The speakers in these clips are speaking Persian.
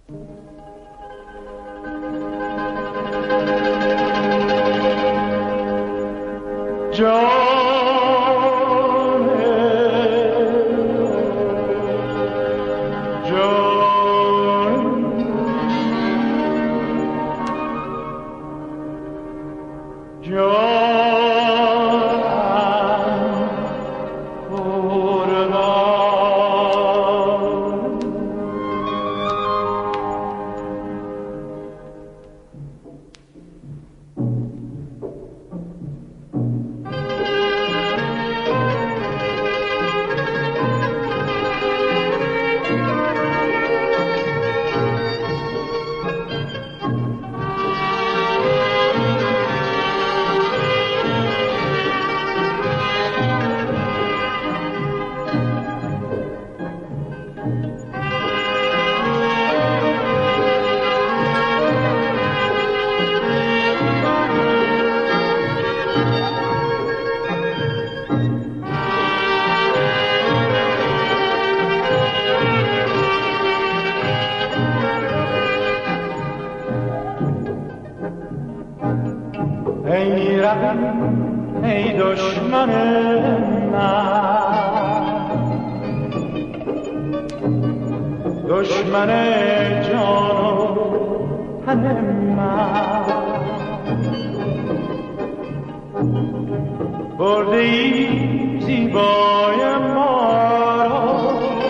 ای رقیب ای دشمن من، دشمن جان و تن من، برده ای زیبای ما را،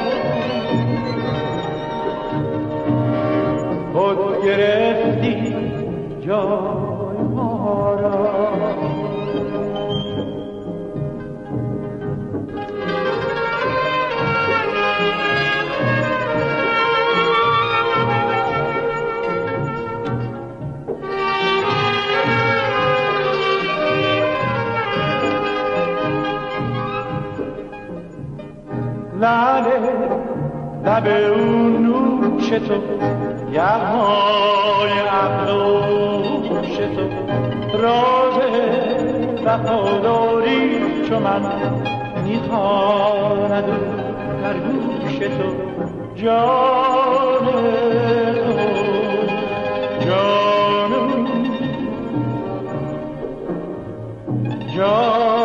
خود گرفتی جای ما را. لب اون نوش تو، یغمای عقل و هوش تو، راز وفاداری چو من میخواند در گوش تو. جان تو جانم، جانم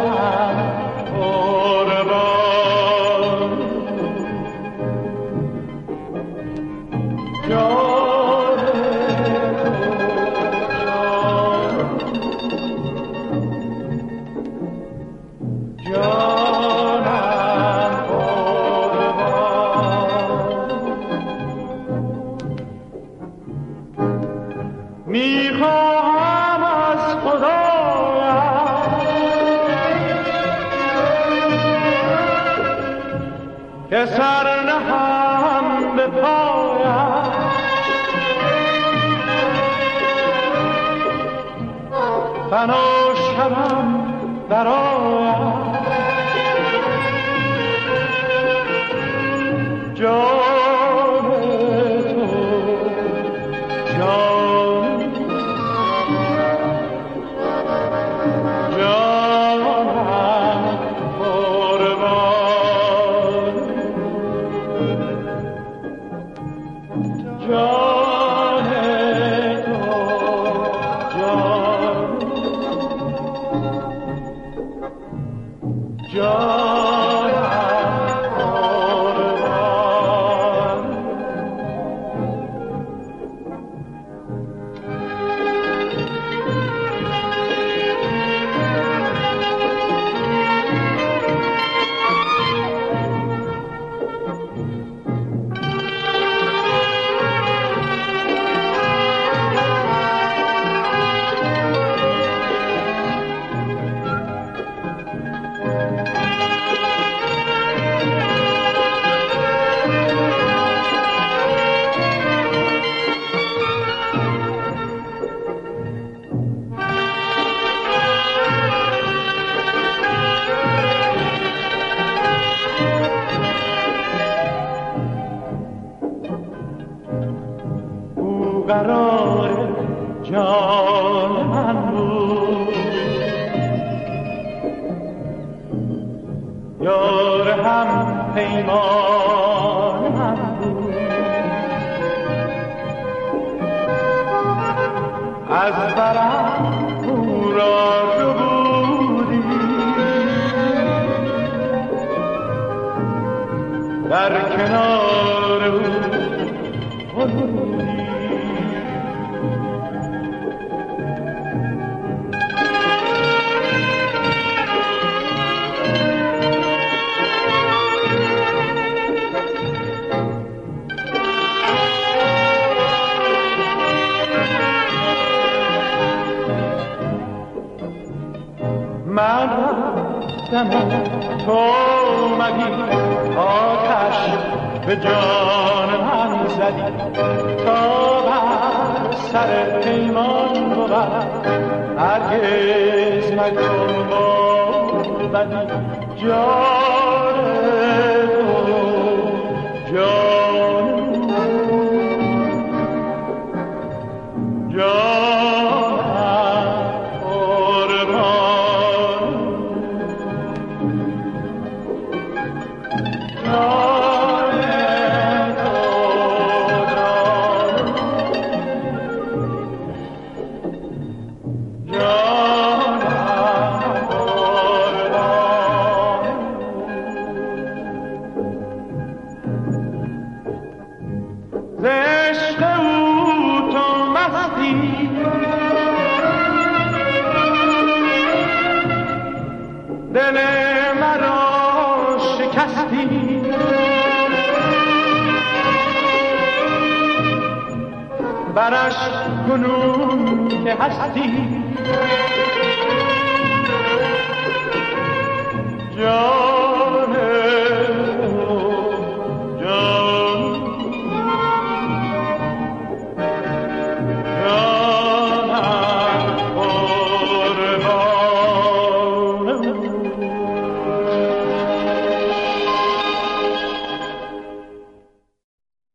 میخواهم از خدایم که سر نهم به پایم، فنا شوم برایم. جان تو جان، جانم قربان، جان تو جان، جانم قربان. قرار جان من بود، یار هم پیمان من بود. از برم او را تو بودی، در کنار او بودی. من رفتم تو اومدی، آتش به جان من زدی، تا بر سر پیمان بود هرگز نکن با بدی. جان تو جان جان دل مرا شکستی، برش کنون که هستی.